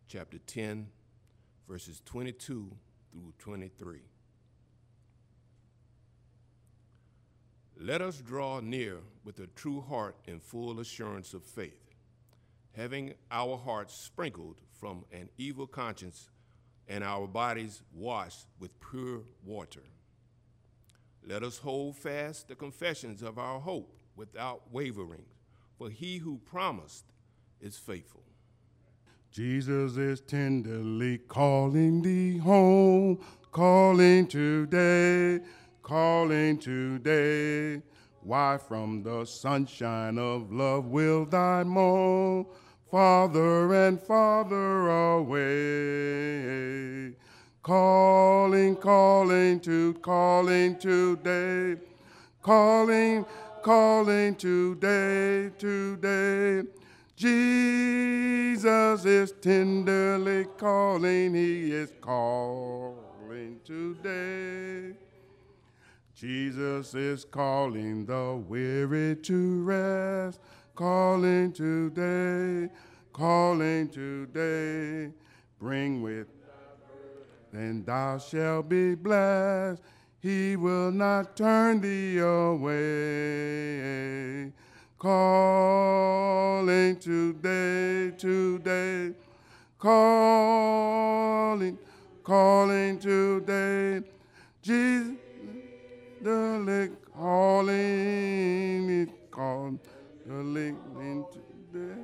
chapter 10, verses 22 through 23. Let us draw near with a true heart and full assurance of faith, having our hearts sprinkled from an evil conscience and our bodies washed with pure water. Let us hold fast the confessions of our hope without wavering, for he who promised is faithful. Jesus is tenderly calling thee home, calling today, calling today. Why from the sunshine of love will thy moan farther and farther away? Calling today, calling today. Jesus is tenderly calling, he is calling today. Jesus is calling the weary to rest, calling today, calling today. Bring with then thou shalt be blessed. He will not turn thee away. Calling today, today. Calling today. Jesus, the calling is calling today.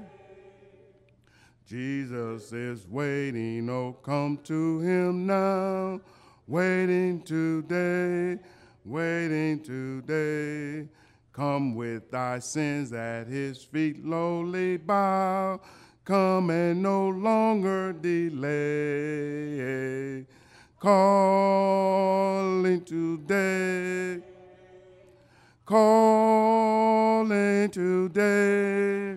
Jesus is waiting, oh come to him now, waiting today, waiting today. Come with thy sins at his feet lowly bow, come and no longer delay. Calling today, calling today.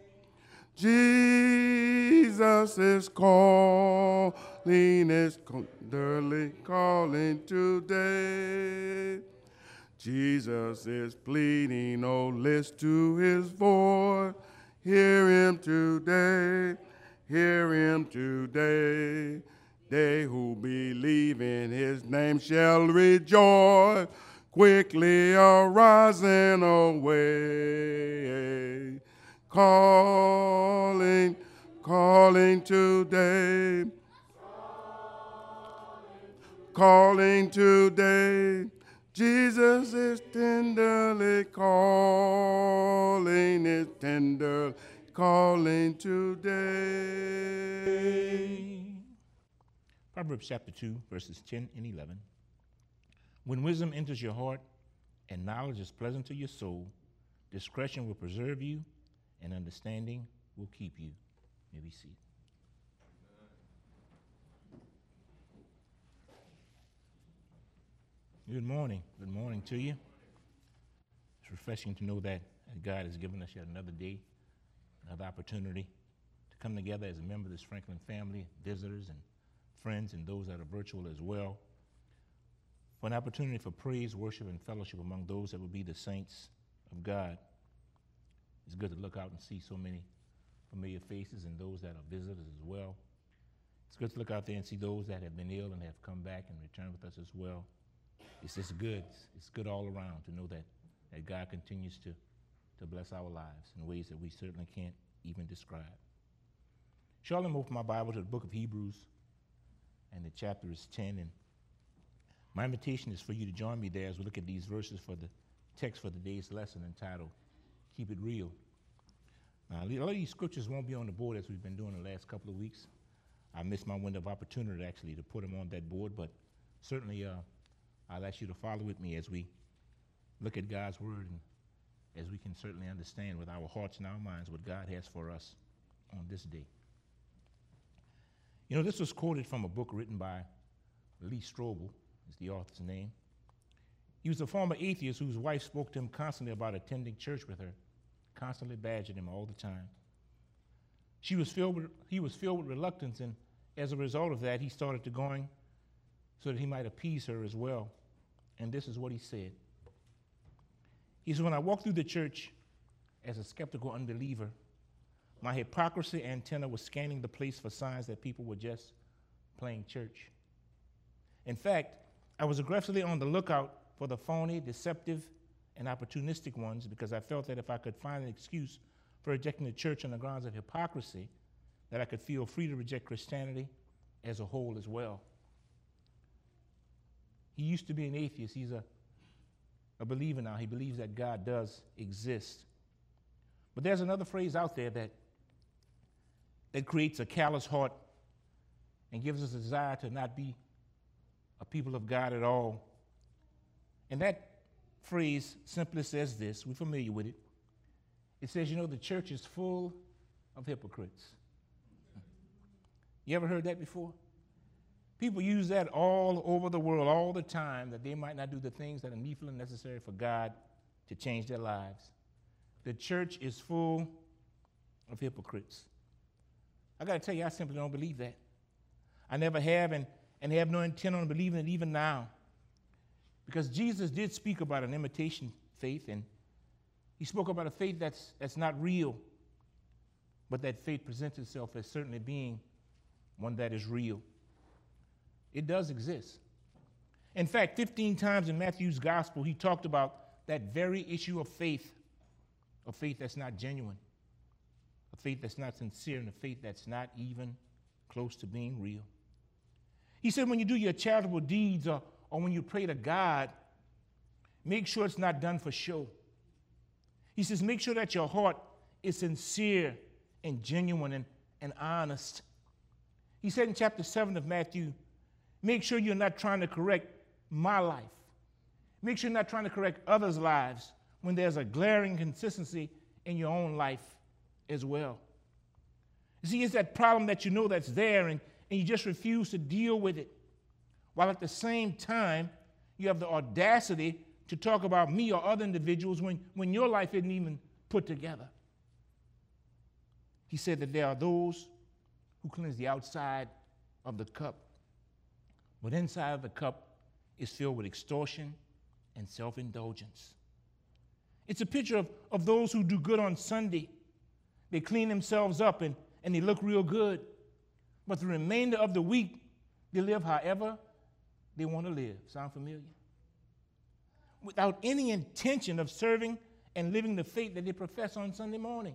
Jesus is calling, is tenderly calling today. Jesus is pleading, oh, listen to his voice. Hear him today, hear him today. They who believe in his name shall rejoice, quickly arising away. Calling today, calling today. Jesus is tenderly calling, is tender calling today. Proverbs chapter 2, verses 10 and 11. When wisdom enters your heart and knowledge is pleasant to your soul, discretion will preserve you and understanding will keep you. May we see. Good morning to you. It's refreshing to know that God has given us yet another day, another opportunity to come together as a member of this Franklin family, visitors and friends and those that are virtual as well, for an opportunity for praise, worship, and fellowship among those that will be the saints of God. It's good to look out and see so many familiar faces and those that are visitors as well. It's good to look out there and see those that have been ill and have come back and returned with us as well. It's just good. It's good all around to know that God continues to bless our lives in ways that we certainly can't even describe. Shortly move my Bible to the book of Hebrews, and the chapter is 10. And my invitation is for you to join me there as we look at these verses for the text for the day's lesson entitled, Keep It Real. Now, a lot of these scriptures won't be on the board as we've been doing the last couple of weeks. I missed my window of opportunity actually to put them on that board, but certainly I'll ask you to follow with me as we look at God's word and as we can certainly understand with our hearts and our minds what God has for us on this day. You know, this was quoted from a book written by Lee Strobel, is the author's name. He was a former atheist whose wife spoke to him constantly about attending church with her, constantly badgered him all the time. He was filled with reluctance, and as a result of that, he started to going so that he might appease her as well. And this is what he said. He said, when I walk through the church as a skeptical unbeliever, My hypocrisy antenna was scanning the place for signs that people were just playing church. In fact, I was aggressively on the lookout for the phony, deceptive, and opportunistic ones because I felt that if I could find an excuse for rejecting the church on the grounds of hypocrisy, that I could feel free to reject Christianity as a whole as well. He used to be an atheist. He's a believer now. He believes that God does exist. But there's another phrase out there that creates a callous heart and gives us a desire to not be a people of God at all. And that phrase simply says this. We're familiar with it. It says, the church is full of hypocrites. You ever heard that before? People use that all over the world all the time, that they might not do the things that are needful and necessary for God to change their lives. The church is full of hypocrites. I got to tell you, I simply don't believe that. I never have and have no intent on believing it even now. Because Jesus did speak about an imitation faith, and he spoke about a faith that's not real, but that faith presents itself as certainly being one that is real. It does exist. In fact, 15 times in Matthew's gospel, he talked about that very issue of faith that's not genuine, a faith that's not sincere, and a faith that's not even close to being real. He said when you do your charitable deeds or when you pray to God, make sure it's not done for show. He says make sure that your heart is sincere and genuine and honest. He said in chapter 7 of Matthew, make sure you're not trying to correct my life. Make sure you're not trying to correct others' lives when there's a glaring consistency in your own life as well. You see, it's that problem that you know that's there and you just refuse to deal with it, while at the same time you have the audacity to talk about me or other individuals when your life isn't even put together. He said that there are those who cleanse the outside of the cup, but inside of the cup is filled with extortion and self-indulgence. It's a picture of those who do good on Sunday. They clean themselves up and they look real good. But the remainder of the week, they live however they want to live. Sound familiar? Without any intention of serving and living the faith that they profess on Sunday morning.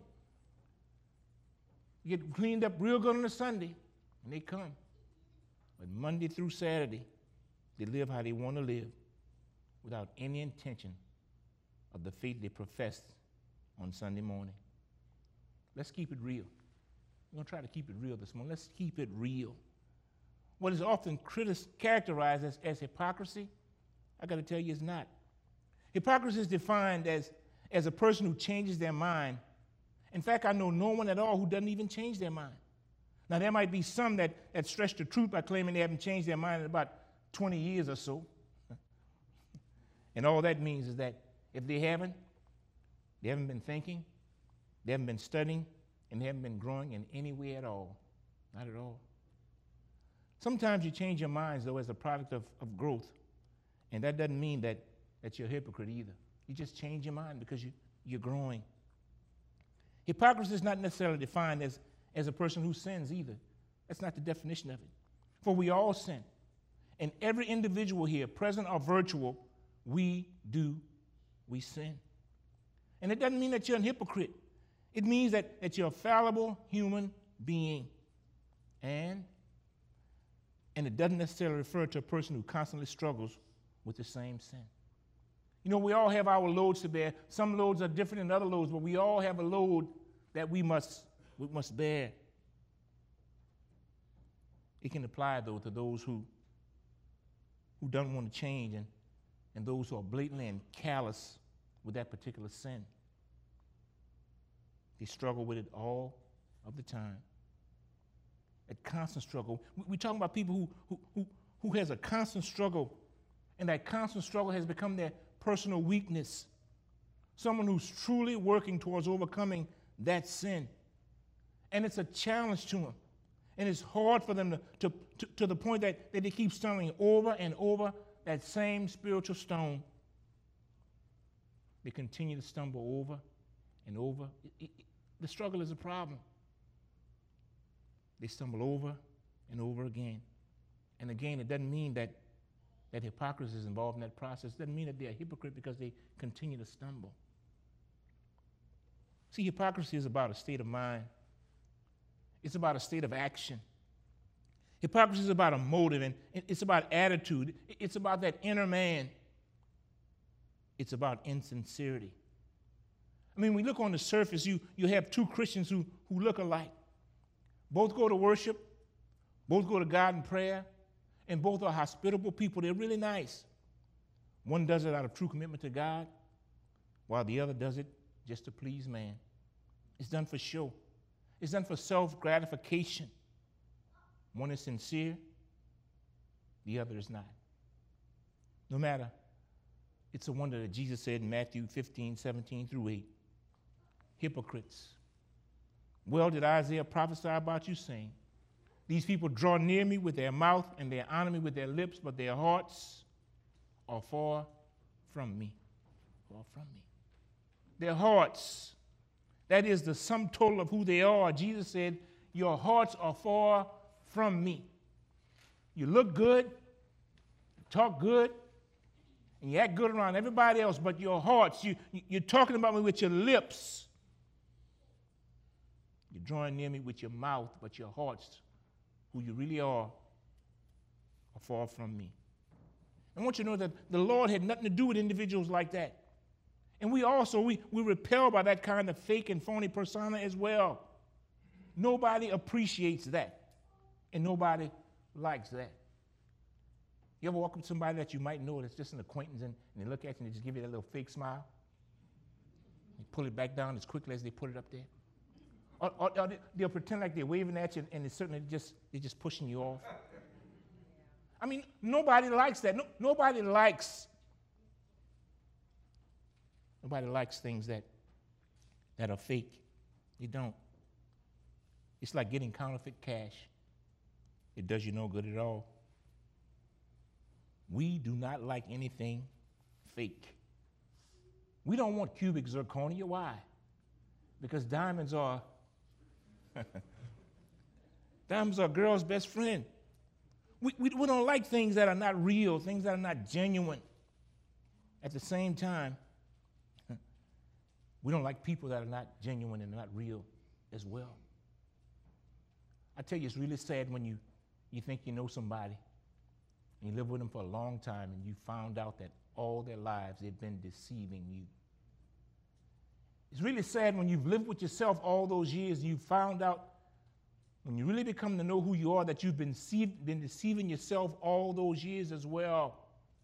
You get cleaned up real good on a Sunday, and they come. But Monday through Saturday, they live how they want to live without any intention of the faith they professed on Sunday morning. Let's keep it real. We're going to try to keep it real this morning. Let's keep it real. What is often characterized as hypocrisy, I got to tell you, is not. Hypocrisy is defined as a person who changes their mind. In fact, I know no one at all who doesn't even change their mind. Now, there might be some that stretch the truth by claiming they haven't changed their mind in about 20 years or so. And all that means is that if they haven't been thinking, they haven't been studying, and they haven't been growing in any way at all. Not at all. Sometimes you change your minds, though, as a product of growth. And that doesn't mean that you're a hypocrite either. You just change your mind because you're growing. Hypocrisy is not necessarily defined as a person who sins either. That's not the definition of it. For we all sin. And every individual here, present or virtual, we sin. And it doesn't mean that you're a hypocrite. It means that you're a fallible human being. And it doesn't necessarily refer to a person who constantly struggles with the same sin. We all have our loads to bear. Some loads are different than other loads, but we all have a load that we must bear. It can apply, though, to those who don't want to change and those who are blatantly and callous with that particular sin. They struggle with it all of the time. A constant struggle. We're talking about people who has a constant struggle, and that constant struggle has become their personal weakness. Someone who's truly working towards overcoming that sin. And it's a challenge to them. And it's hard for them to the point that they keep stumbling over and over that same spiritual stone. They continue to stumble over and over. The struggle is a problem. They stumble over and over again. And again, it doesn't mean that hypocrisy is involved in that process. It doesn't mean that they're a hypocrite because they continue to stumble. See, hypocrisy is about a state of mind. It's about a state of action. Hypocrisy is about a motive, and it's about attitude. It's about that inner man. It's about insincerity. I mean, when we look on the surface, you have two Christians who look alike. Both go to worship, both go to God in prayer, and both are hospitable people. They're really nice. One does it out of true commitment to God, while the other does it just to please man. It's done for show. It's done for self-gratification. One is sincere, the other is not. No matter, it's a wonder that Jesus said in Matthew 15:17-8, hypocrites. Well did Isaiah prophesy about you, saying, these people draw near me with their mouth and they honor me with their lips, but their hearts are far from me. Far from me. Their hearts, that is the sum total of who they are. Jesus said, your hearts are far from me. You look good, you talk good, and you act good around everybody else, but your hearts, you're talking about me with your lips. You're drawing near me with your mouth, but your hearts, who you really are far from me. I want you to know that the Lord had nothing to do with individuals like that. And we repel by that kind of fake and phony persona as well. Nobody appreciates that. And nobody likes that. You ever walk up to somebody that you might know that's just an acquaintance and they look at you and they just give you that little fake smile? You pull it back down as quickly as they put it up there. Or they'll pretend like they're waving at you and they're just pushing you off. I mean, nobody likes that. Nobody likes things that are fake. They don't. It's like getting counterfeit cash. It does you no good at all. We do not like anything fake. We don't want cubic zirconia. Why? Because diamonds are girl's best friend. We don't like things that are not real, things that are not genuine. At the same time, we don't like people that are not genuine and not real as well. I tell you, it's really sad when you think you know somebody and you live with them for a long time and you found out that all their lives they've been deceiving you. It's really sad when you've lived with yourself all those years and you found out, when you really become to know who you are, that you've been deceiving yourself all those years as well.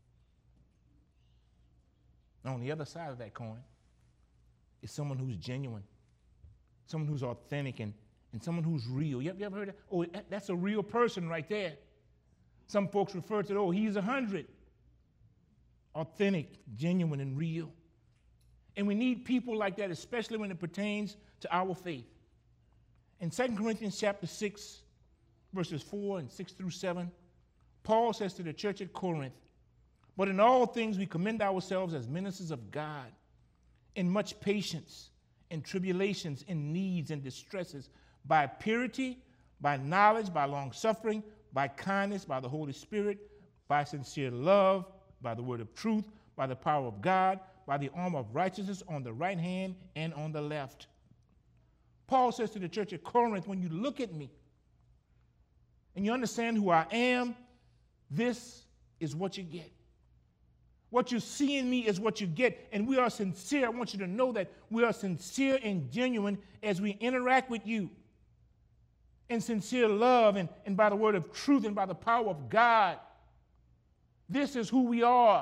And on the other side of that coin is someone who's genuine, someone who's authentic, and someone who's real. You ever heard that? Oh, that's a real person right there. Some folks refer to it, oh, he's 100. Authentic, genuine, and real. And we need people like that, especially when it pertains to our faith. In 2 Corinthians chapter 6, verses 4 and 6-7, Paul says to the church at Corinth, but in all things we commend ourselves as ministers of God, in much patience, in tribulations, in needs and distresses, by purity, by knowledge, by long-suffering, by kindness, by the Holy Spirit, by sincere love, by the word of truth, by the power of God, by the arm of righteousness on the right hand and on the left. Paul says to the church at Corinth, when you look at me and you understand who I am, this is what you get. What you see in me is what you get, and we are sincere. I want you to know that we are sincere and genuine as we interact with you in sincere love and by the word of truth and by the power of God. This is who we are.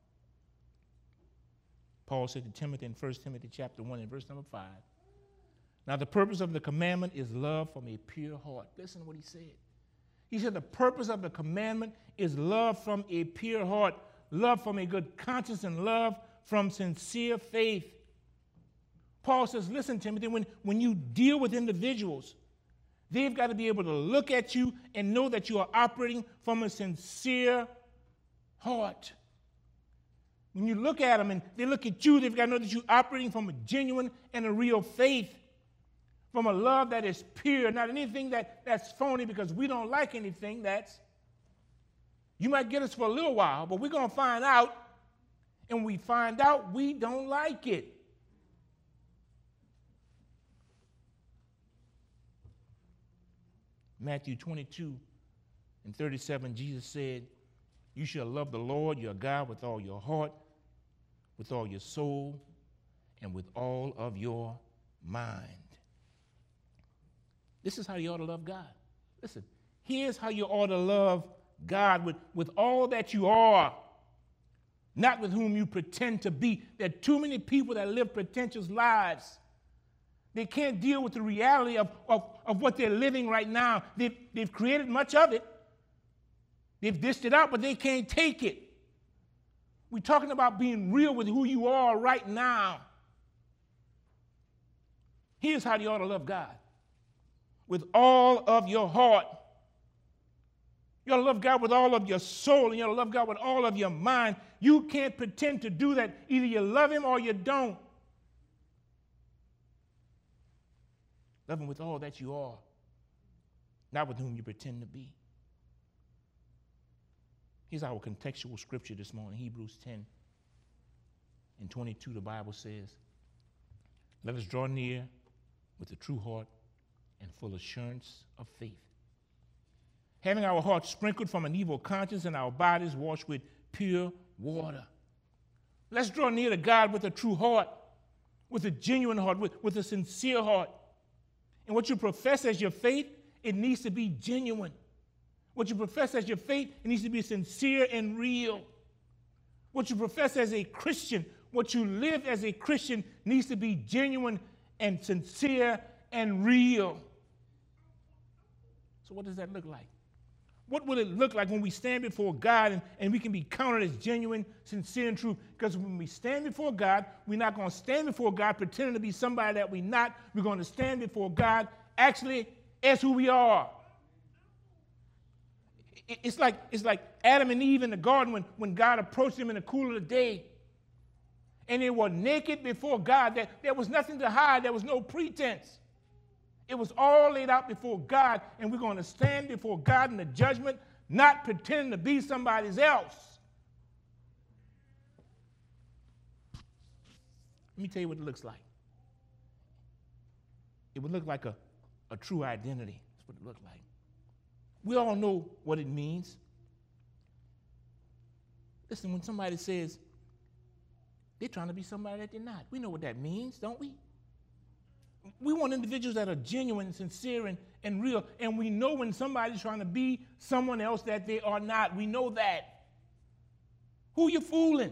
Paul said to Timothy in 1 Timothy chapter 1 and verse number 5, now the purpose of the commandment is love from a pure heart. Listen to what he said. He said the purpose of the commandment is love from a pure heart, love from a good conscience, and love from sincere faith. Paul says, listen, Timothy, when you deal with individuals, they've got to be able to look at you and know that you are operating from a sincere heart. When you look at them and they look at you, they've got to know that you're operating from a genuine and a real faith. from a love that is pure, not anything that's phony, because we don't like anything that's, you might get us for a little while, but we're going to find out, and when we find out, we don't like it. Matthew 22:37, Jesus said, you shall love the Lord your God with all your heart, with all your soul, and with all of your mind. This is how you ought to love God. Listen, here's how you ought to love God with all that you are, not with whom you pretend to be. There are too many people that live pretentious lives. They can't deal with the reality of what they're living right now. They've created much of it. They've dished it out, but they can't take it. We're talking about being real with who you are right now. Here's how you ought to love God. With all of your heart. You ought to love God with all of your soul, and you ought to love God with all of your mind. You can't pretend to do that. Either you love him or you don't. Love him with all that you are, not with whom you pretend to be. Here's our contextual scripture this morning, Hebrews 10:22. The Bible says, let us draw near with a true heart and full assurance of faith, having our hearts sprinkled from an evil conscience and our bodies washed with pure water. Let's draw near to God with a true heart, with a genuine heart, with a sincere heart. And what you profess as your faith, it needs to be genuine. What you profess as your faith, it needs to be sincere and real. What you profess as a Christian, what you live as a Christian, needs to be genuine and sincere and real. So what does that look like? What will it look like when we stand before God and we can be counted as genuine, sincere, and true? Because when we stand before God, we're not going to stand before God pretending to be somebody that we're not. We're going to stand before God actually as who we are. It's like Adam and Eve in the garden when God approached them in the cool of the day. And they were naked before God. There was nothing to hide. There was no pretense. It was all laid out before God, and we're going to stand before God in the judgment, not pretending to be somebody else. Let me tell you what it looks like. It would look like a true identity. That's what it looked like. We all know what it means. Listen, when somebody says they're trying to be somebody that they're not, we know what that means, don't we? We want individuals that are genuine, sincere, and real. And we know when somebody's trying to be someone else that they are not. We know that. Who you fooling?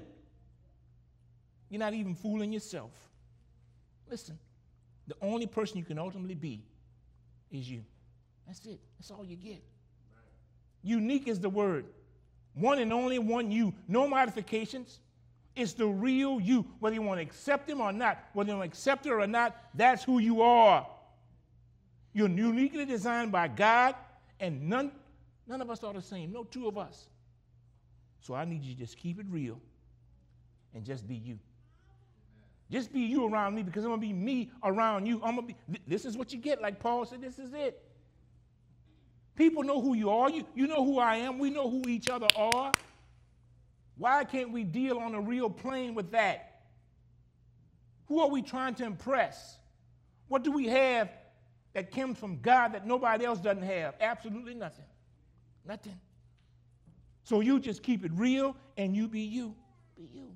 You're not even fooling yourself. Listen, the only person you can ultimately be is you. That's it. That's all you get. Unique is the word. One and only one you. No modifications. It's the real you. Whether you want to accept him or not, whether you want to accept it or not, that's who you are. You're uniquely designed by God, and none of us are the same. No two of us. So I need you to just keep it real and just be you. Just be you around me, because I'm going to be me around you. This is what you get. Like Paul said, this is it. People know who you are. You know who I am. We know who each other are. Why can't we deal on a real plane with that? Who are we trying to impress? What do we have that comes from God that nobody else doesn't have? Absolutely nothing. Nothing. So you just keep it real and you be you. Be you.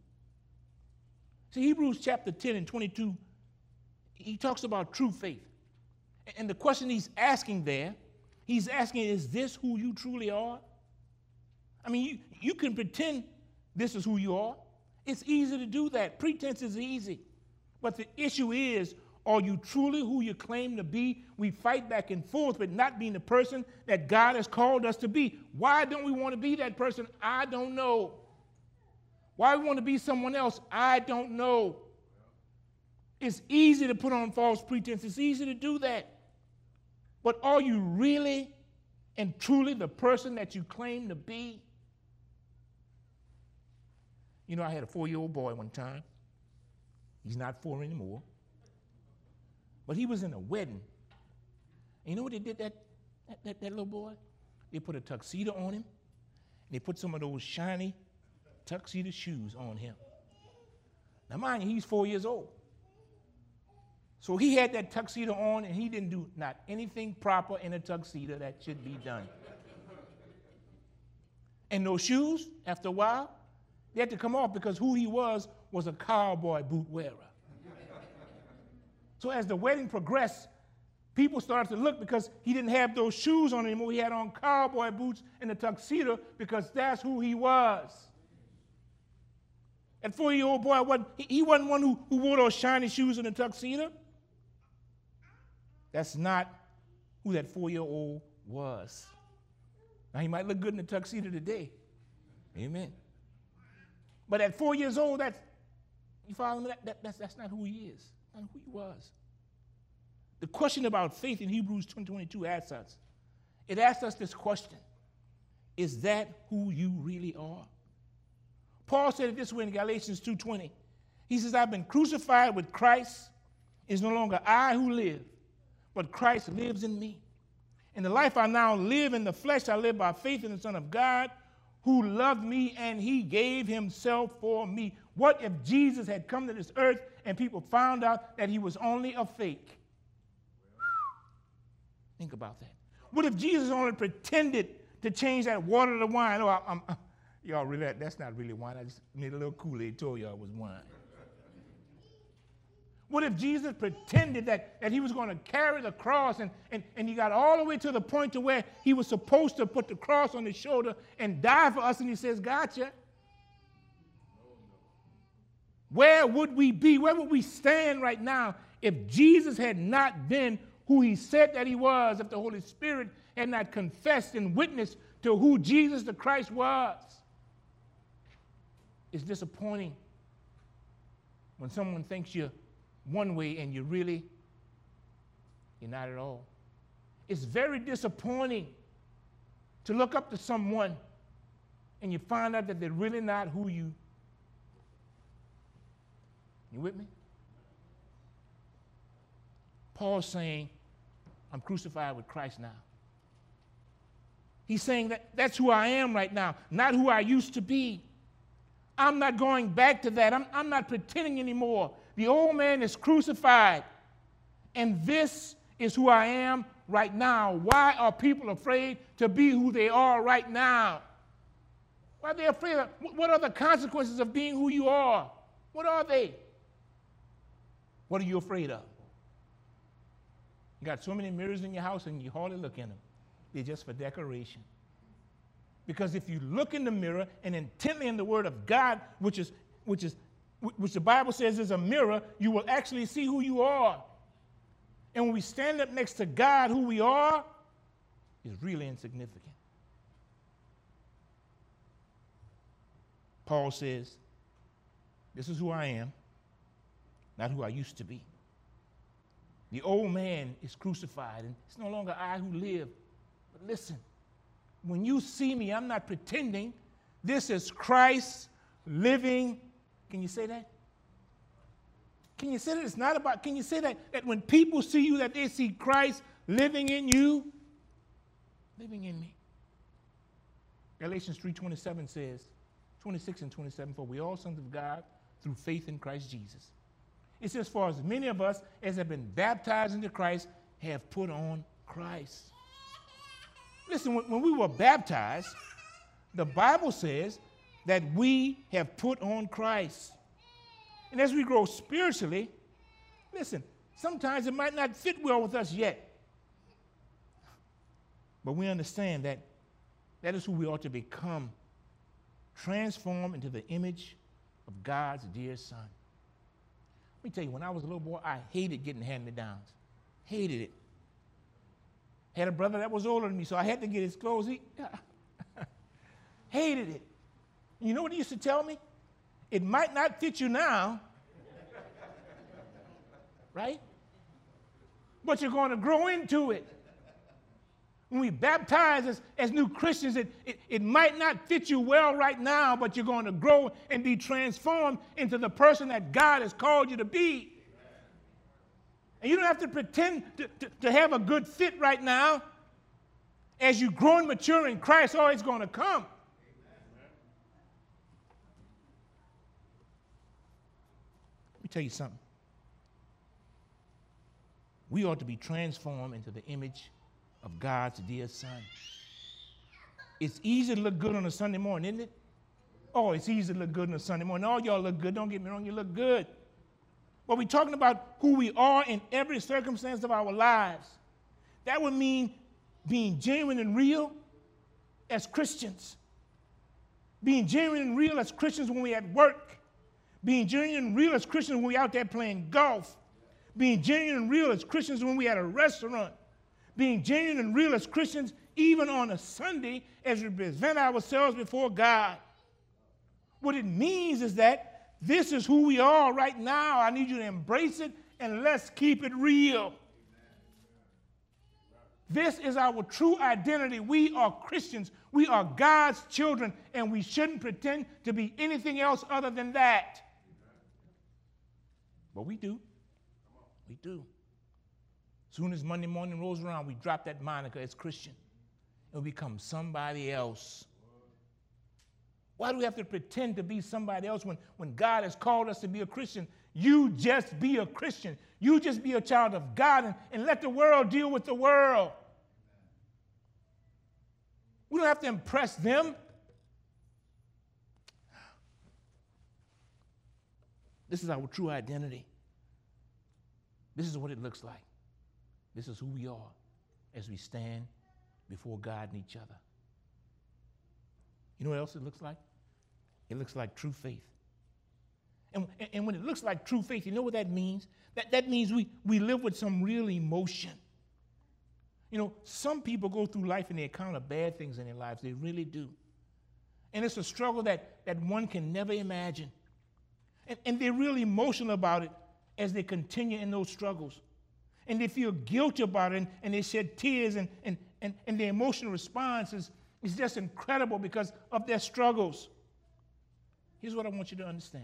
See, Hebrews chapter 10:22, he talks about true faith. And the question he's asking there, he's asking, is this who you truly are? I mean, you can pretend this is who you are. It's easy to do that. Pretense is easy. But the issue is, are you truly who you claim to be? We fight back and forth with not being the person that God has called us to be. Why don't we want to be that person? I don't know. Why we want to be someone else? I don't know. It's easy to put on false pretense. It's easy to do that. But are you really and truly the person that you claim to be? You know, I had a 4-year-old boy one time. He's not 4 anymore. But he was in a wedding And you know what they did that little boy? They put a tuxedo on him, and they put some of those shiny tuxedo shoes on him. Now, mind you, he's 4 years old. So he had that tuxedo on, and he didn't do not anything proper in a tuxedo that should be done. And those shoes, after a while, they had to come off because who he was a cowboy boot wearer. So as the wedding progressed, people started to look because he didn't have those shoes on anymore. He had on cowboy boots and a tuxedo because that's who he was. That 4-year-old boy, he wasn't one who wore those shiny shoes and a tuxedo. That's not who that 4-year-old was. Now, he might look good in a tuxedo today. Amen. But at 4 years old, you follow me? That's not who he is. Not who he was. The question about faith in Hebrews 10:22 asks us. It asks us this question. Is that who you really are? Paul said it this way in Galatians 2:20. He says, I've been crucified with Christ. It's no longer I who live, but Christ lives in me. In the life I now live in the flesh, I live by faith in the Son of God, who loved me and he gave himself for me. What if Jesus had come to this earth and people found out that he was only a fake? Think about that. What if Jesus only pretended to change that water to wine? Oh, y'all really, that's not really wine. I just made a little Kool-Aid, told y'all it was wine. What if Jesus pretended that he was going to carry the cross and he got all the way to the point to where he was supposed to put the cross on his shoulder and die for us, and he says, gotcha. Where would we be? Where would we stand right now if Jesus had not been who he said that he was, if the Holy Spirit had not confessed and witnessed to who Jesus the Christ was? It's disappointing when someone thinks you're one way and you're not at all. It's very disappointing to look up to someone and you find out that they're really not who you. You with me? Paul's saying, I'm crucified with Christ now. He's saying that that's who I am right now, not who I used to be. I'm not going back to that. I'm not pretending anymore. The old man is crucified, and this is who I am right now. Why are people afraid to be who they are right now? Why are they afraid of? What are the consequences of being who you are? What are they? What are you afraid of? You got so many mirrors in your house and you hardly look in them. They're just for decoration. Because if you look in the mirror and intently in the Word of God, which the Bible says is a mirror, you will actually see who you are. And when we stand up next to God, who we are is really insignificant. Paul says, this is who I am, not who I used to be. The old man is crucified, and it's no longer I who live. But listen, when you see me, I'm not pretending. This is Christ living. Can you say that? Can you say that it's not about, can you say that when people see you, that they see Christ living in you? Living in me. Galatians 3:27 says, 26 and 27, for we all sons of God through faith in Christ Jesus. It says, for as many of us as have been baptized into Christ have put on Christ. Listen, when we were baptized, the Bible says that we have put on Christ. And as we grow spiritually, listen, sometimes it might not fit well with us yet. But we understand that that is who we ought to become, transformed into the image of God's dear Son. Let me tell you, when I was a little boy, I hated getting hand-me-downs. Hated it. Had a brother that was older than me, so I had to get his clothes. Hated it. You know what he used to tell me? It might not fit you now, right? But you're going to grow into it. When we baptize as new Christians, it might not fit you well right now, but you're going to grow and be transformed into the person that God has called you to be. And you don't have to pretend to have a good fit right now. As you grow and mature in Christ, oh, it's going to come. Let me tell you something. We ought to be transformed into the image of God's dear Son. It's easy to look good on a Sunday morning, isn't it? Oh, it's easy to look good on a Sunday morning. All y'all look good. Don't get me wrong, you look good. But we're talking about who we are in every circumstance of our lives. That would mean being genuine and real as Christians. Being genuine and real as Christians when we're at work. Being genuine and real as Christians when we're out there playing golf. Being genuine and real as Christians when we're at a restaurant. Being genuine and real as Christians even on a Sunday as we present ourselves before God. What it means is that this is who we are right now. I need you to embrace it, and let's keep it real. This is our true identity. We are Christians. We are God's children, and we shouldn't pretend to be anything else other than that. But we do. We do. As soon as Monday morning rolls around, we drop that moniker as Christian, and we become somebody else. Why do we have to pretend to be somebody else when God has called us to be a Christian? You just be a Christian. You just be a child of God and let the world deal with the world. We don't have to impress them. This is our true identity. This is what it looks like. This is who we are as we stand before God and each other. You know what else it looks like? It looks like true faith. And when it looks like true faith, you know what that means? That means we live with some real emotion. You know, some people go through life and they encounter bad things in their lives. They really do. And it's a struggle that one can never imagine. And they're really emotional about it as they continue in those struggles. And they feel guilty about it, and they shed tears, and their emotional response is just incredible because of their struggles. Here's what I want you to understand.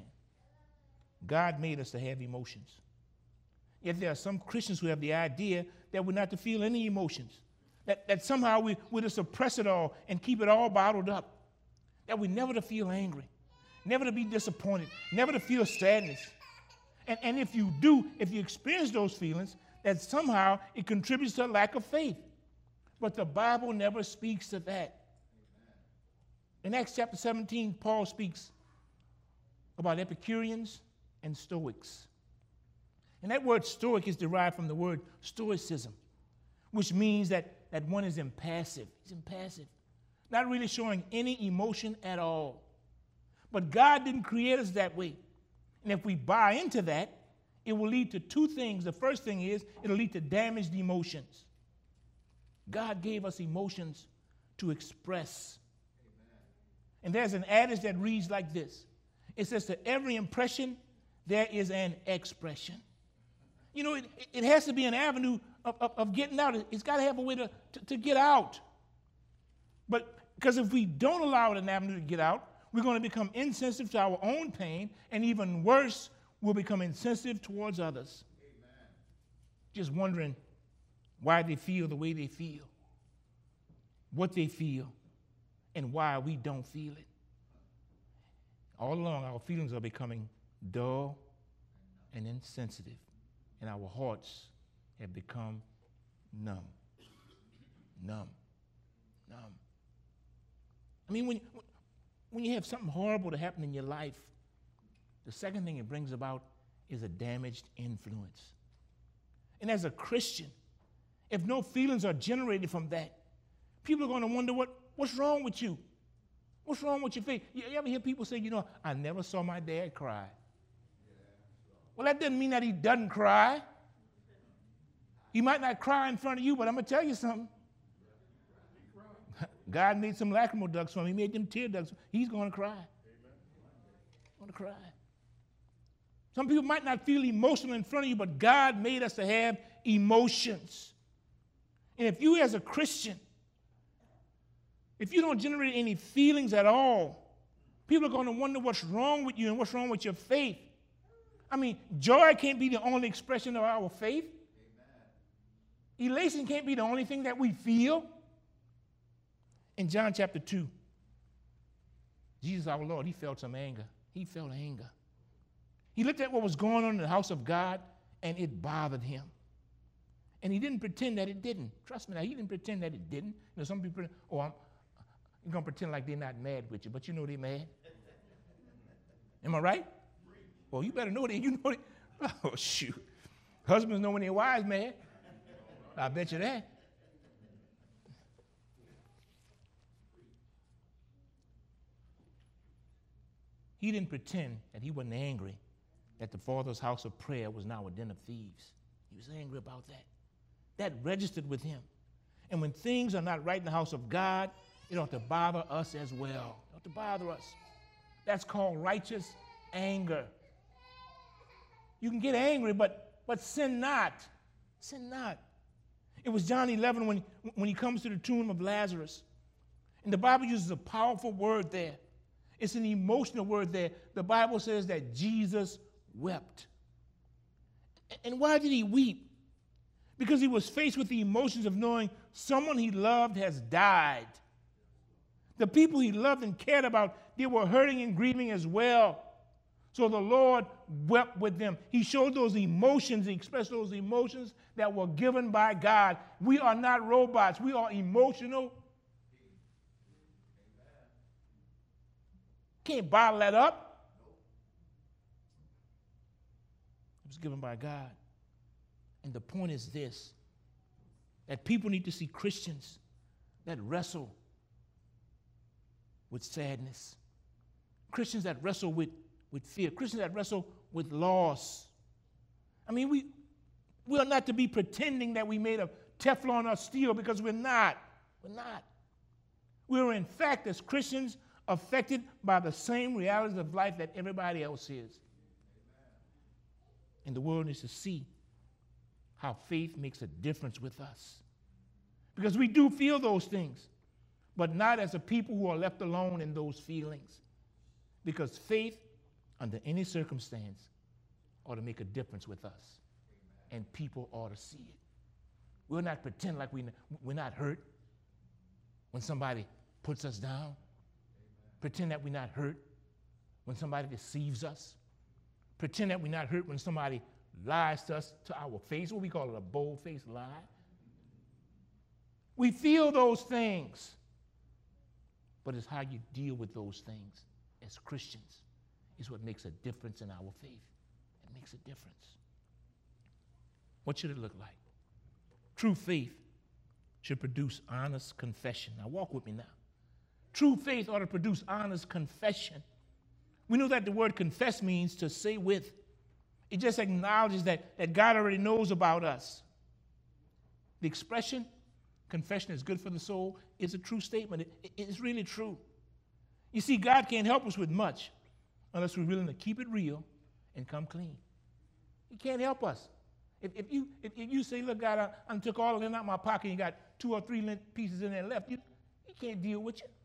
God made us to have emotions. Yet there are some Christians who have the idea that we're not to feel any emotions, that somehow we're to suppress it all and keep it all bottled up, that we're never to feel angry, never to be disappointed, never to feel sadness. And if you do, if you experience those feelings, that somehow it contributes to a lack of faith. But the Bible never speaks to that. In Acts chapter 17, Paul speaks about Epicureans and Stoics. And that word Stoic is derived from the word Stoicism, which means that one is impassive. He's impassive, not really showing any emotion at all. But God didn't create us that way. And if we buy into that, it will lead to two things. The first thing is it'll lead to damaged emotions. God gave us emotions to express. And there's an adage that reads like this. It says, to every impression, there is an expression. You know, it has to be an avenue of getting out. It's got to have a way to get out. But because if we don't allow it an avenue to get out, we're going to become insensitive to our own pain, and even worse, we'll become insensitive towards others. Amen. Just wondering why they feel the way they feel, what they feel, and why we don't feel it. All along, our feelings are becoming dull and insensitive, and our hearts have become numb. Numb. I mean, when you have something horrible to happen in your life, the second thing it brings about is a damaged influence. And as a Christian, if no feelings are generated from that, people are going to wonder what's wrong with you? What's wrong with your faith? You ever hear people say, you know, I never saw my dad cry. Well, that doesn't mean that he doesn't cry. He might not cry in front of you, but I'm going to tell you something. God made some lacrimal ducts for him. He made them tear ducts. He's going to cry. Going to cry. Some people might not feel emotional in front of you, but God made us to have emotions. And if you as a Christian, if you don't generate any feelings at all, people are going to wonder what's wrong with you and what's wrong with your faith. I mean, joy can't be the only expression of our faith. Elation can't be the only thing that we feel. In John chapter 2, Jesus our Lord, he felt some anger. He felt anger. He looked at what was going on in the house of God, and it bothered him. And he didn't pretend that it didn't. Trust me now, he didn't pretend that it didn't. You know, some people, I'm going to pretend like they're not mad with you, but you know they're mad. Am I right? Well, you better know that. You know that. Oh, shoot. Husbands know when their wives mad. I bet you that. He didn't pretend that he wasn't angry that the Father's house of prayer was now a den of thieves. He was angry about that. That registered with him. And when things are not right in the house of God, it ought to bother us as well. It ought to bother us. That's called righteous anger. You can get angry, but sin not. Sin not. It was John 11 when he comes to the tomb of Lazarus. And the Bible uses a powerful word there. It's an emotional word there. The Bible says that Jesus wept. And why did he weep? Because he was faced with the emotions of knowing someone he loved has died. The people he loved and cared about, they were hurting and grieving as well. So the Lord wept with them. He showed those emotions, he expressed those emotions that were given by God. We are not robots. We are emotional. Can't bottle that up. It was given by God. And the point is this, that people need to see Christians that wrestle with sadness, Christians that wrestle with fear, Christians that wrestle with loss. I mean, we are not to be pretending that we made of Teflon or steel, because we're not. We're not. We're, in fact, as Christians, affected by the same realities of life that everybody else is. And the world needs to see how faith makes a difference with us. Because we do feel those things, but not as a people who are left alone in those feelings. Because faith, under any circumstance, ought to make a difference with us. And people ought to see it. We'll not pretend like we're not hurt when somebody puts us down. Pretend that we're not hurt when somebody deceives us. Pretend that we're not hurt when somebody lies to us to our face. What we call it, a bold-faced lie. We feel those things. But it's how you deal with those things as Christians is what makes a difference in our faith. It makes a difference. What should it look like? True faith should produce honest confession. Now walk with me now. True faith ought to produce honest confession. We know that the word confess means to say with. It just acknowledges that God already knows about us. The expression, confession is good for the soul, is a true statement. It's really true. You see, God can't help us with much unless we're willing to keep it real and come clean. He can't help us. If you say, look, God, I took all of them out of my pocket and you got 2 or 3 lint pieces in there left, he can't deal with you.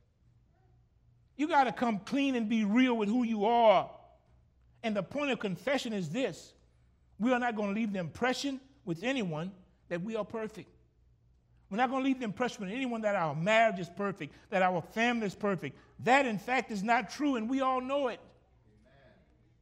You got to come clean and be real with who you are. And the point of confession is this. We are not going to leave the impression with anyone that we are perfect. We're not going to leave the impression with anyone that our marriage is perfect, that our family is perfect. That, in fact, is not true, and we all know it. Amen.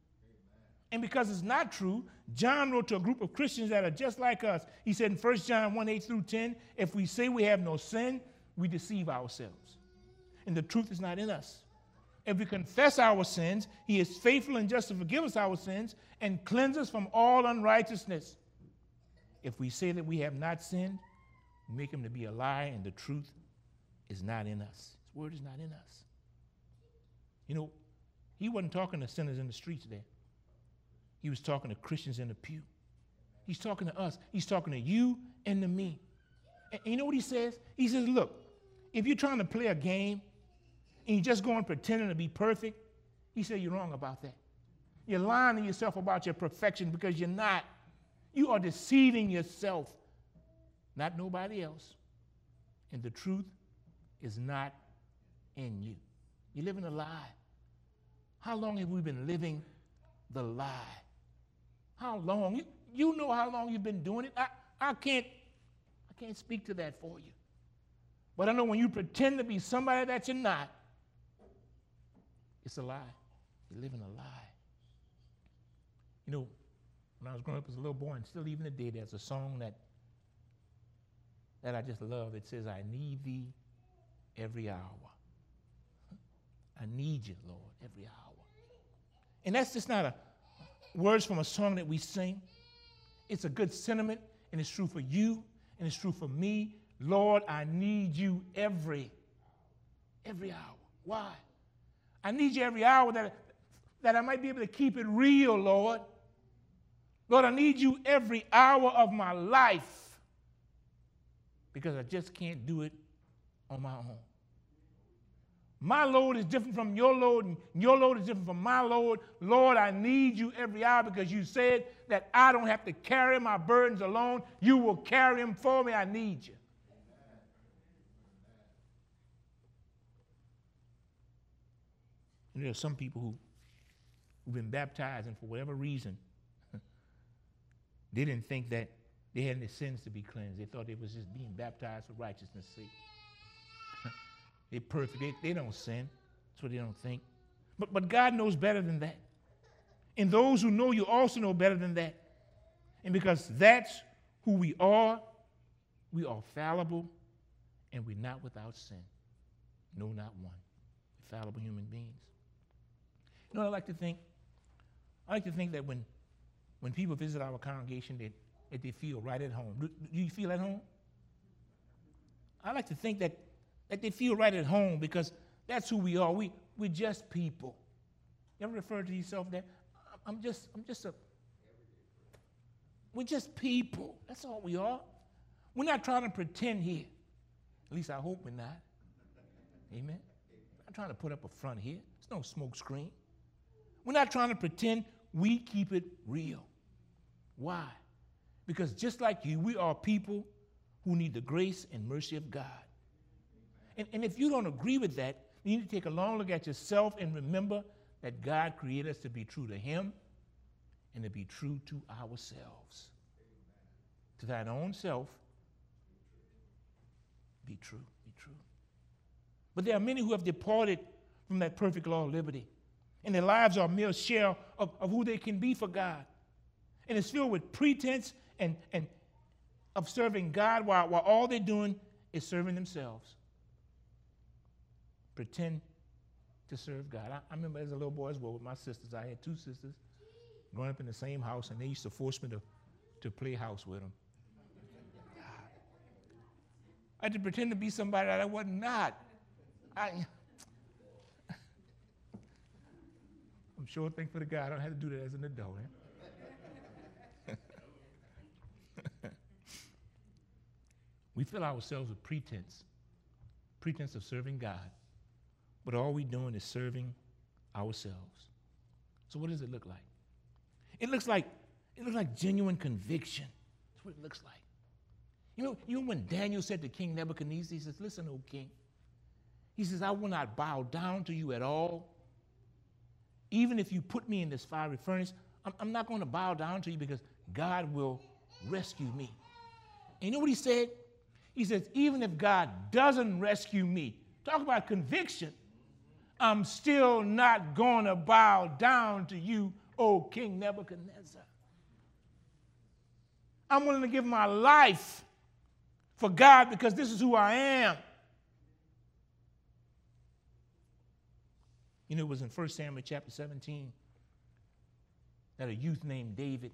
And because it's not true, John wrote to a group of Christians that are just like us. He said in 1 John 1:8 through 10, if we say we have no sin, we deceive ourselves. And the truth is not in us. If we confess our sins, he is faithful and just to forgive us our sins and cleanse us from all unrighteousness. If we say that we have not sinned, we make him to be a liar, and the truth is not in us. His word is not in us. You know, he wasn't talking to sinners in the streets there. He was talking to Christians in the pew. He's talking to us. He's talking to you and to me. And you know what he says? He says, look, if you're trying to play a game and you're just going pretending to be perfect, he said you're wrong about that. You're lying to yourself about your perfection because you're not. You are deceiving yourself, not nobody else. And the truth is not in you. You're living a lie. How long have we been living the lie? How long? You know how long you've been doing it. can't speak to that for you. But I know when you pretend to be somebody that you're not, it's a lie. You're living a lie. You know, when I was growing up as a little boy, and still even today, there's a song that I just love. It says, I need thee every hour. I need you, Lord, every hour. And that's just not words from a song that we sing. It's a good sentiment, and it's true for you, and it's true for me. Lord, I need you every hour. Why? I need you every hour that I might be able to keep it real, Lord. Lord, I need you every hour of my life because I just can't do it on my own. My load is different from your load, and your load is different from my load. Lord, I need you every hour because you said that I don't have to carry my burdens alone. You will carry them for me. I need you. And there are some people who've been baptized, and for whatever reason, they didn't think that they had any sins to be cleansed. They thought they was just being baptized for righteousness' sake. They're perfect. They don't sin. That's what they don't think. But God knows better than that. And those who know you also know better than that. And because that's who we are fallible, and we're not without sin. No, not one. We're fallible human beings. You know what I like to think? I like to think that when people visit our congregation, that they feel right at home. Do you feel at home? I like to think that they feel right at home because that's who we are. We're just people. You ever refer to yourself that? We're just people. That's all we are. We're not trying to pretend here. At least I hope we're not. Amen. I'm not trying to put up a front here. There's no smoke screen. We're not trying to pretend. We keep it real. Why? Because just like you, we are people who need the grace and mercy of God. And if you don't agree with that, you need to take a long look at yourself and remember that God created us to be true to Him and to be true to ourselves. To thine own self, be true, be true. But there are many who have departed from that perfect law of liberty, and their lives are a mere shell of who they can be for God. And it's filled with pretense and of serving God while all they're doing is serving themselves. Pretend to serve God. I remember as a little boy as well with my sisters. I had two sisters growing up in the same house, and they used to force me to play house with them. I had to pretend to be somebody that I was not. I'm sure, thankful to God, I don't have to do that as an adult. We fill ourselves with pretense of serving God. But all we're doing is serving ourselves. So what does it look like? It looks like genuine conviction. That's what it looks like. You know when Daniel said to King Nebuchadnezzar, he says, listen, O king. He says, I will not bow down to you at all. Even if you put me in this fiery furnace, I'm not going to bow down to you because God will rescue me. And you know what he said? He says, even if God doesn't rescue me, talk about conviction, I'm still not going to bow down to you, O King Nebuchadnezzar. I'm willing to give my life for God because this is who I am. You know, it was in 1 Samuel chapter 17 that a youth named David,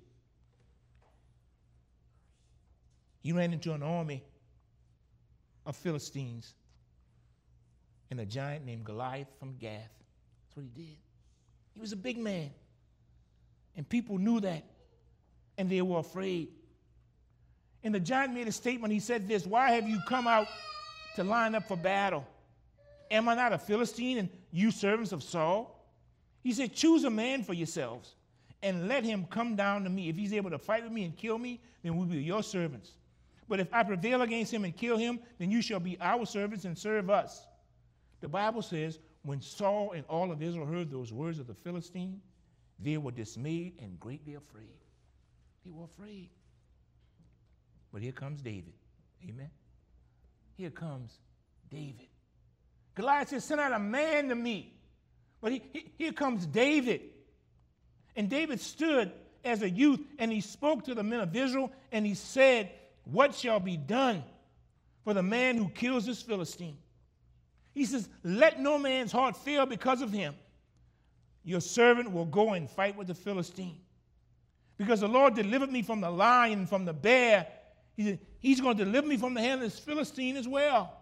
he ran into an army of Philistines and a giant named Goliath from Gath. That's what he did. He was a big man. And people knew that. And they were afraid. And the giant made a statement. He said this, why have you come out to line up for battle? Am I not a Philistine and you servants of Saul? He said, choose a man for yourselves and let him come down to me. If he's able to fight with me and kill me, then we'll be your servants. But if I prevail against him and kill him, then you shall be our servants and serve us. The Bible says, when Saul and all of Israel heard those words of the Philistine, they were dismayed and greatly afraid. They were afraid. But here comes David. Amen. Here comes David. Goliath says, send out a man to me. But here comes David. And David stood as a youth, and he spoke to the men of Israel, and he said, what shall be done for the man who kills this Philistine? He says, let no man's heart fail because of him. Your servant will go and fight with the Philistine. Because the Lord delivered me from the lion and from the bear. He said, he's going to deliver me from the hand of this Philistine as well.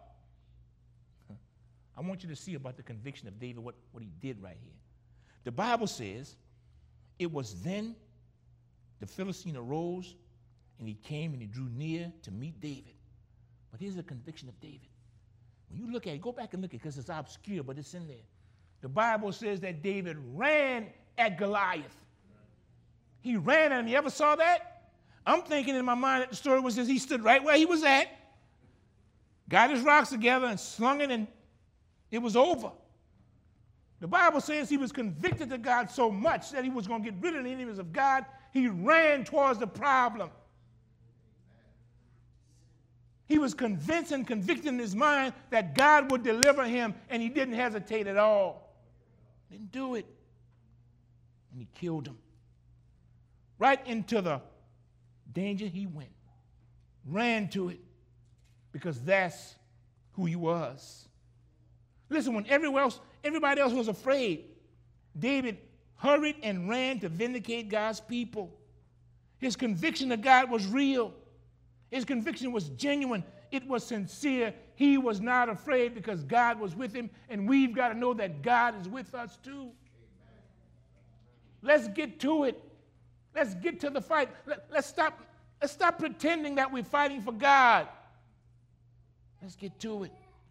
I want you to see about the conviction of David, what he did right here. The Bible says, it was then the Philistine arose, and he came and he drew near to meet David. But here's the conviction of David. When you look at it, go back and look at it because it's obscure, but it's in there. The Bible says that David ran at Goliath. He ran at him. You ever saw that? I'm thinking in my mind that the story was that he stood right where he was at, got his rocks together and slung it, and it was over. The Bible says he was convicted to God so much that he was going to get rid of the enemies of God. He ran towards the problem. He was convinced and convicted in his mind that God would deliver him, and he didn't hesitate at all. Didn't do it. And he killed him. Right into the danger he went. Ran to it because that's who he was. Listen, when everybody else was afraid, David hurried and ran to vindicate God's people. His conviction of God was real. His conviction was genuine. It was sincere. He was not afraid because God was with him, and we've got to know that God is with us too. Let's get to it. Let's get to the fight. Let's stop pretending that we're fighting for God. Let's get to it.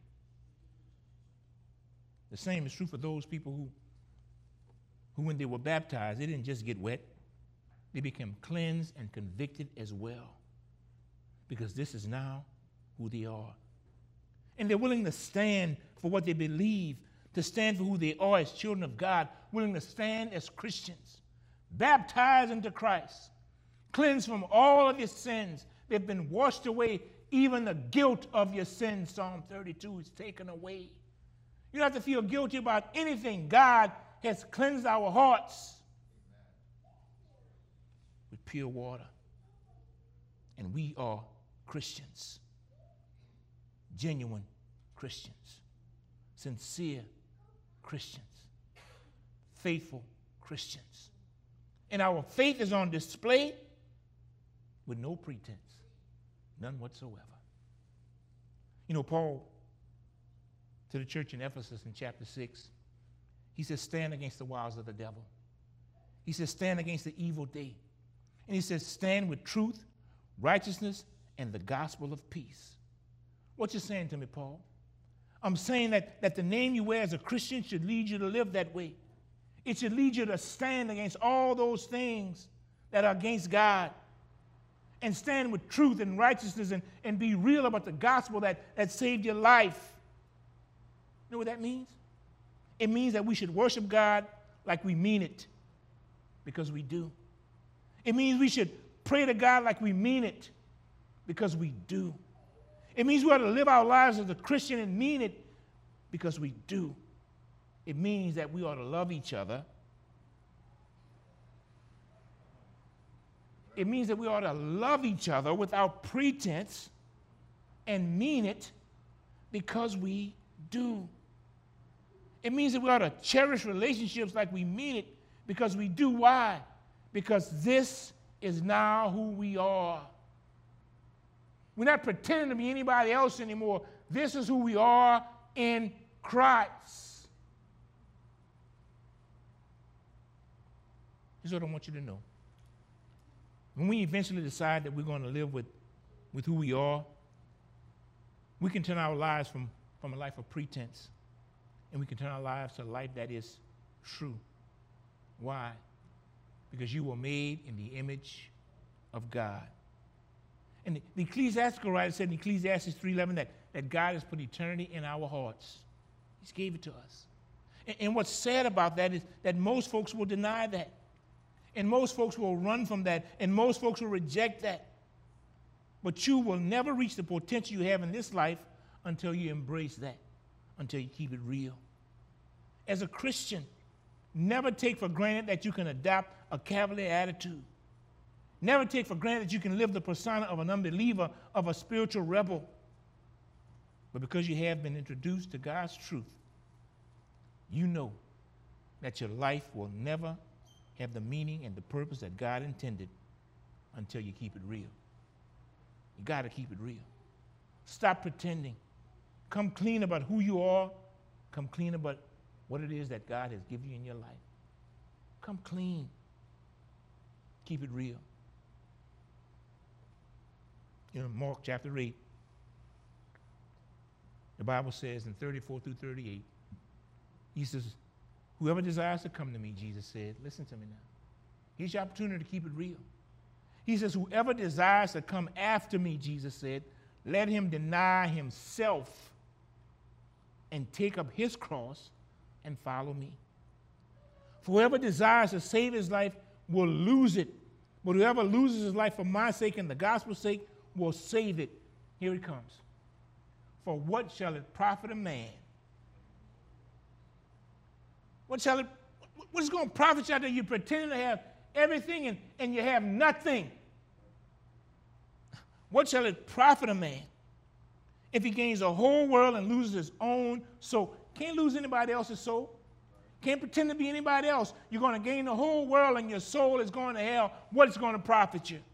The same is true for those people who when they were baptized, they didn't just get wet. They became cleansed and convicted as well. Because this is now who they are. And they're willing to stand for what they believe, to stand for who they are as children of God, willing to stand as Christians, baptized into Christ, cleansed from all of your sins. They've been washed away. Even the guilt of your sins, Psalm 32, is taken away. You don't have to feel guilty about anything. God has cleansed our hearts with pure water. And we are Christians, genuine Christians, sincere Christians, faithful Christians. And our faith is on display with no pretense, none whatsoever. You know, Paul, to the church in Ephesus in chapter 6, he says, stand against the wiles of the devil. He says, stand against the evil day. And he says, stand with truth, righteousness, and the gospel of peace. What you saying to me, Paul? I'm saying that the name you wear as a Christian should lead you to live that way. It should lead you to stand against all those things that are against God and stand with truth and righteousness and be real about the gospel that saved your life. You know what that means? It means that we should worship God like we mean it, because we do. It means we should pray to God like we mean it, because we do. It means we ought to live our lives as a Christian and mean it, because we do. It means that we ought to love each other. It means that we ought to love each other without pretense and mean it, because we do. It means that we ought to cherish relationships like we mean it, because we do. Why? Because this is now who we are. We're not pretending to be anybody else anymore. This is who we are in Christ. Here's what I want you to know. When we eventually decide that we're going to live with who we are, we can turn our lives from a life of pretense, and we can turn our lives to a life that is true. Why? Because you were made in the image of God. And the ecclesiastical writer said in Ecclesiastes 3:11 that God has put eternity in our hearts. He's gave it to us. And what's sad about that is that most folks will deny that. And most folks will run from that. And most folks will reject that. But you will never reach the potential you have in this life until you embrace that, until you keep it real. As a Christian, never take for granted that you can adopt a cavalier attitude. Never take for granted that you can live the persona of an unbeliever, of a spiritual rebel. But because you have been introduced to God's truth, you know that your life will never have the meaning and the purpose that God intended until you keep it real. You got to keep it real. Stop pretending. Come clean about who you are. Come clean about what it is that God has given you in your life. Come clean. Keep it real. You know, Mark chapter 8, the Bible says in 34 through 38, he says, whoever desires to come to me, Jesus said, listen to me now. Here's your opportunity to keep it real. He says, whoever desires to come after me, Jesus said, let him deny himself and take up his cross and follow me. For whoever desires to save his life will lose it. But whoever loses his life for my sake and the gospel's sake will save it. Here it comes. For what shall it profit a man? What is going to profit you out there? You pretend to have everything and you have nothing. What shall it profit a man if he gains the whole world and loses his own soul? Can't lose anybody else's soul. Can't pretend to be anybody else. You're going to gain the whole world and your soul is going to hell. What is going to profit you?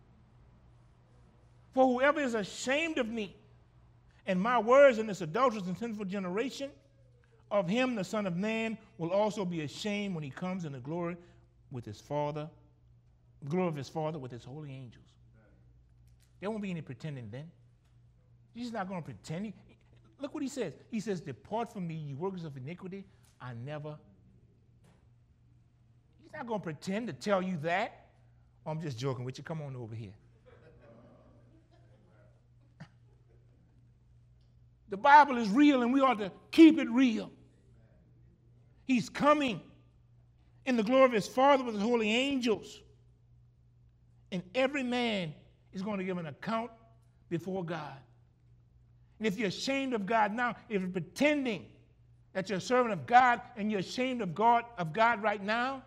For whoever is ashamed of me and my words in this adulterous and sinful generation, of him the Son of Man will also be ashamed when he comes in the glory with his Father, the glory of his Father with his holy angels. There won't be any pretending then. He's not going to pretend. Look what he says. He says, depart from me, you workers of iniquity. I never. He's not going to pretend to tell you that. Oh, I'm just joking with you. Come on over here. The Bible is real and we ought to keep it real. He's coming in the glory of his Father with his holy angels. And every man is going to give an account before God. And if you're ashamed of God now, if you're pretending that you're a servant of God and you're ashamed of God right now,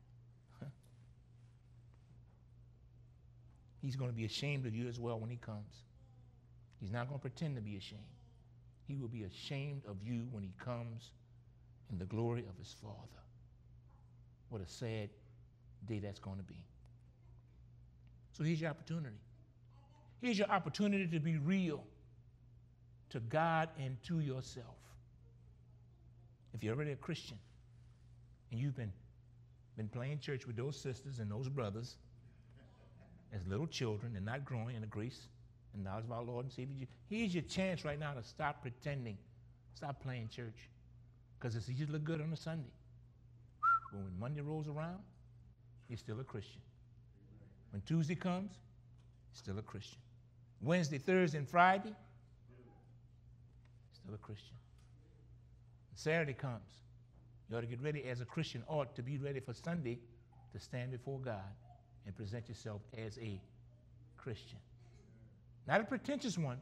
he's going to be ashamed of you as well when he comes. He's not going to pretend to be ashamed. He will be ashamed of you when he comes in the glory of his Father. What a sad day that's going to be. So here's your opportunity. Here's your opportunity to be real to God and to yourself. If you're already a Christian and you've been playing church with those sisters and those brothers as little children and not growing in the grace and knowledge of our Lord and Savior Jesus, here's your chance right now to stop pretending. Stop playing church. Because it's easy to look good on a Sunday. But when Monday rolls around, you're still a Christian. When Tuesday comes, you're still a Christian. Wednesday, Thursday, and Friday, still a Christian. When Saturday comes, you ought to get ready as a Christian, ought to be ready for Sunday to stand before God and present yourself as a Christian. Not a pretentious one,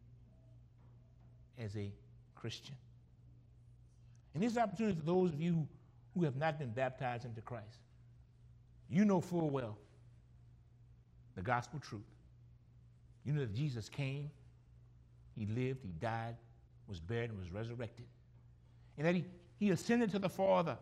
as a Christian. And this is an opportunity for those of you who have not been baptized into Christ. You know full well the gospel truth. You know that Jesus came, he lived, he died, was buried, and was resurrected. And that he ascended to the Father.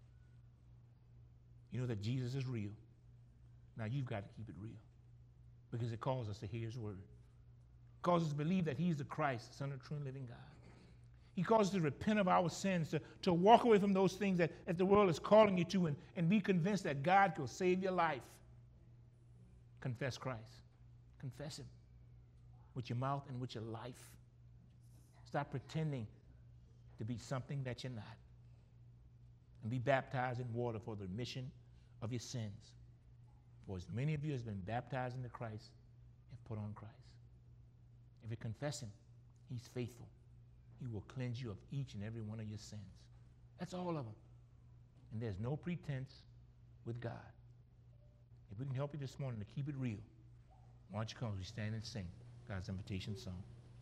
You know that Jesus is real. Now you've got to keep it real because it calls us to hear his word. It calls us to believe that he is the Christ, the Son of the true and living God. He calls us to repent of our sins, to walk away from those things that the world is calling you to and be convinced that God will save your life. Confess Christ. Confess him with your mouth and with your life. Stop pretending to be something that you're not. And be baptized in water for the remission of your sins. For as many of you as have been baptized into Christ have put on Christ. If you confess him, he's faithful. He will cleanse you of each and every one of your sins. That's all of them. And there's no pretense with God. If we can help you this morning to keep it real, Why don't you come as we stand and sing God's invitation song?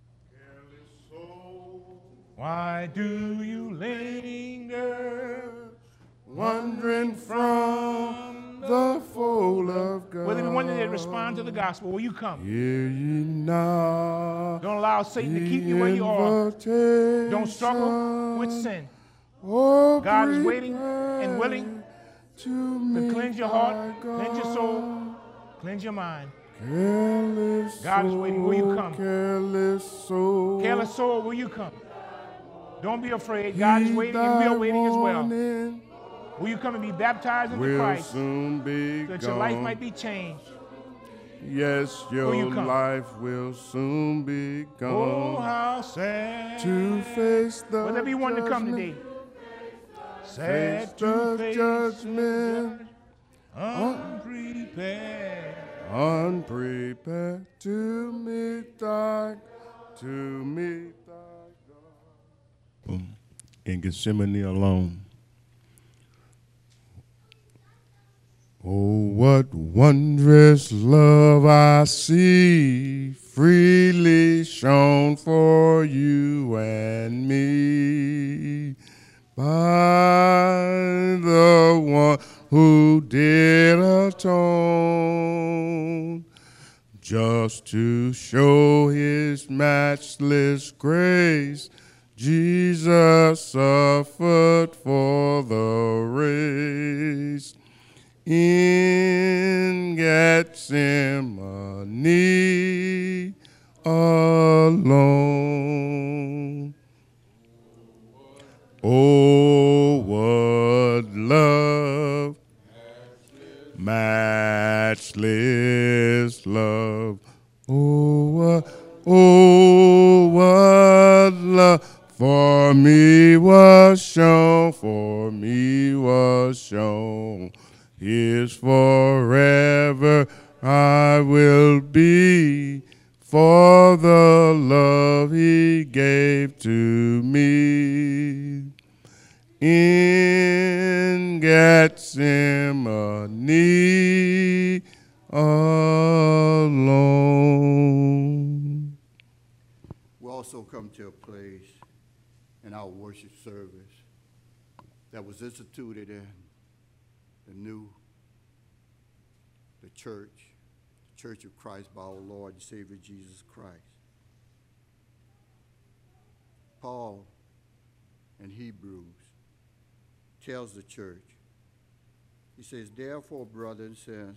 Why do you linger, wandering from the fold of God? whether it be one that respond to the gospel, will you come? Hear ye now. Don't allow Satan to keep you where you are. Don't struggle with sin. Oh, God is waiting and willing to cleanse your heart, cleanse your soul, cleanse your mind. God is waiting. Will you come? Careless soul. Careless soul, will you come? Don't be afraid. God is waiting and we are waiting as well. Will you come and be baptized into Christ soon be so that your life might be changed? Yes, your life will soon be gone. Oh, how sad to face the will there be one to come today? Sad to face judgment, unprepared. Unprepared to meet thy God. In Gethsemane alone. Oh, what wondrous love I see freely shown for you and me by the one who did atone, just to show his matchless grace. Jesus suffered for the race. In Gethsemane alone. Oh, what love, matchless love. Oh, what love for me was shown, His forever I will be, for the love he gave to me. In Gethsemane alone. We also come to a place in our worship service that was instituted in the Church of Christ by our Lord and Savior Jesus Christ. Paul in Hebrews tells the church, he says, therefore, brothers, since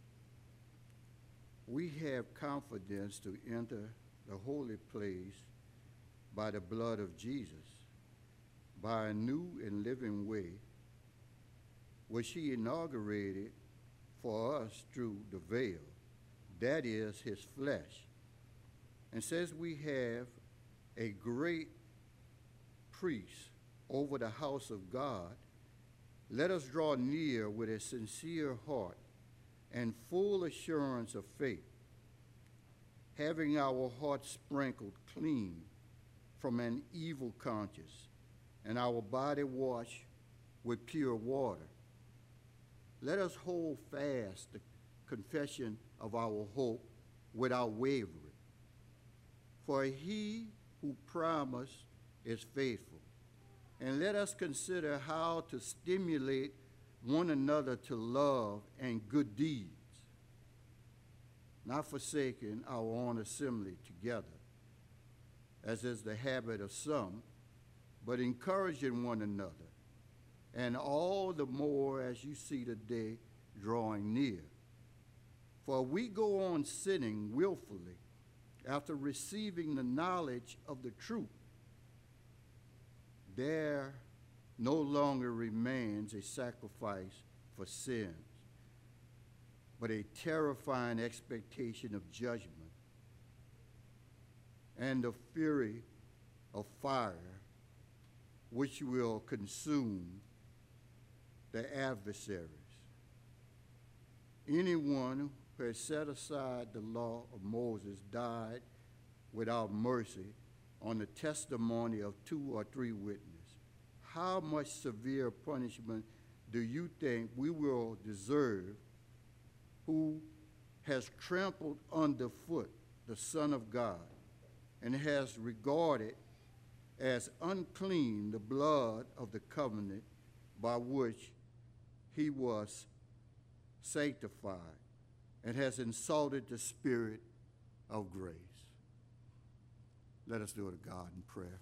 we have confidence to enter the holy place by the blood of Jesus, by a new and living way, which he inaugurated for us through the veil, that is his flesh. And says we have a great priest over the house of God, let us draw near with a sincere heart and full assurance of faith, having our hearts sprinkled clean from an evil conscience and our body washed with pure water. Let us hold fast the confession of our hope without wavering. For he who promised is faithful. And let us consider how to stimulate one another to love and good deeds, not forsaking our own assembly together, as is the habit of some, but encouraging one another, and all the more as you see the day drawing near. For we go on sinning willfully after receiving the knowledge of the truth. There no longer remains a sacrifice for sins, but a terrifying expectation of judgment and the fury of fire which will consume the adversaries. Anyone who has set aside the law of Moses died without mercy on the testimony of 2 or 3 witnesses. How much severe punishment do you think we will deserve who has trampled underfoot the Son of God, and has regarded as unclean the blood of the covenant by which he was sanctified, and has insulted the Spirit of grace. Let us do it to God in prayer.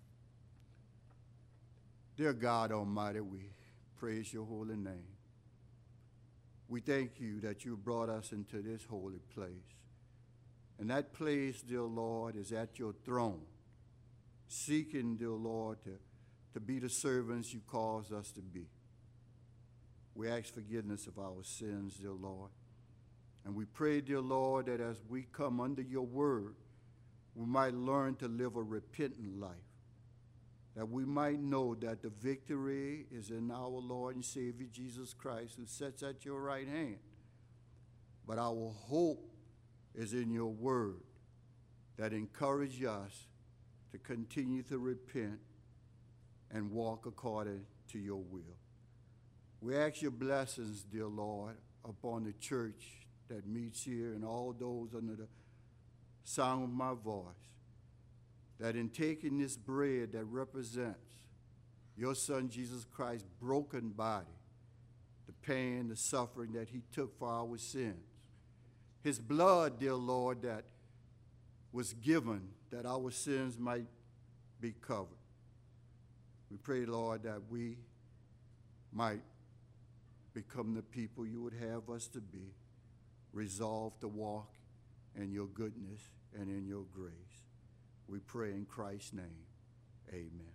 Dear God Almighty, we praise your holy name. We thank you that you brought us into this holy place. And that place, dear Lord, is at your throne, seeking, dear Lord, to be the servants you caused us to be. We ask forgiveness of our sins, dear Lord. And we pray, dear Lord, that as we come under your word, we might learn to live a repentant life, that we might know that the victory is in our Lord and Savior Jesus Christ, who sits at your right hand. But our hope is in your word that encourage us to continue to repent and walk according to your will. We ask your blessings, dear Lord, upon the church that meets here and all those under the sound of my voice, that in taking this bread that represents your Son Jesus Christ's broken body, the pain, the suffering that he took for our sins, his blood, dear Lord, that was given that our sins might be covered. We pray, Lord, that we might become the people you would have us to be, resolved to walk in your goodness and in your grace. We pray in Christ's name. Amen.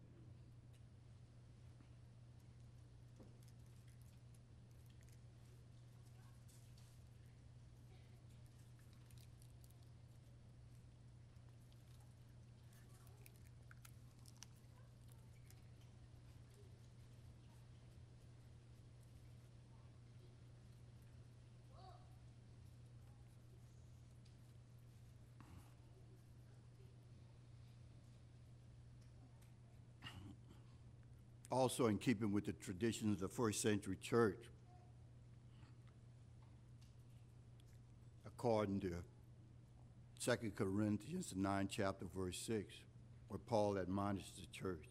Also, in keeping with the traditions of the first century church, according to 2 Corinthians, the 9th chapter, verse 6, where Paul admonishes the church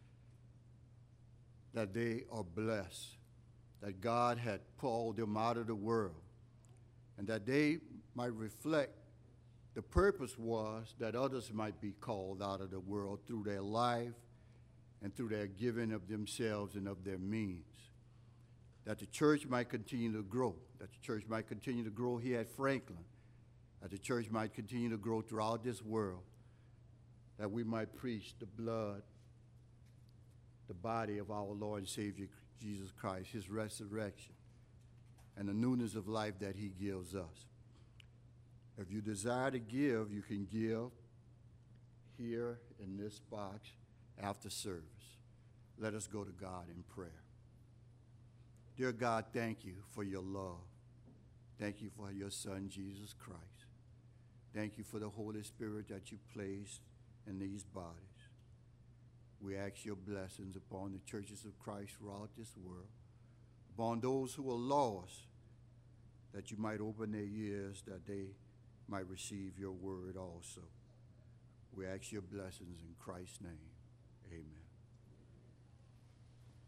that they are blessed, that God had called them out of the world, and that they might reflect. The purpose was that others might be called out of the world through their life and through their giving of themselves and of their means, that the church might continue to grow, that the church might continue to grow here at Franklin, that the church might continue to grow throughout this world, that we might preach the blood, the body of our Lord and Savior Jesus Christ, his resurrection, and the newness of life that he gives us. If you desire to give, you can give here in this box after service. Let us go to God in prayer. Dear God, thank you for your love. Thank you for your Son, Jesus Christ. Thank you for the Holy Spirit that you placed in these bodies. We ask your blessings upon the churches of Christ throughout this world, upon those who are lost, that you might open their ears, that they might receive your word also. We ask your blessings in Christ's name. Amen.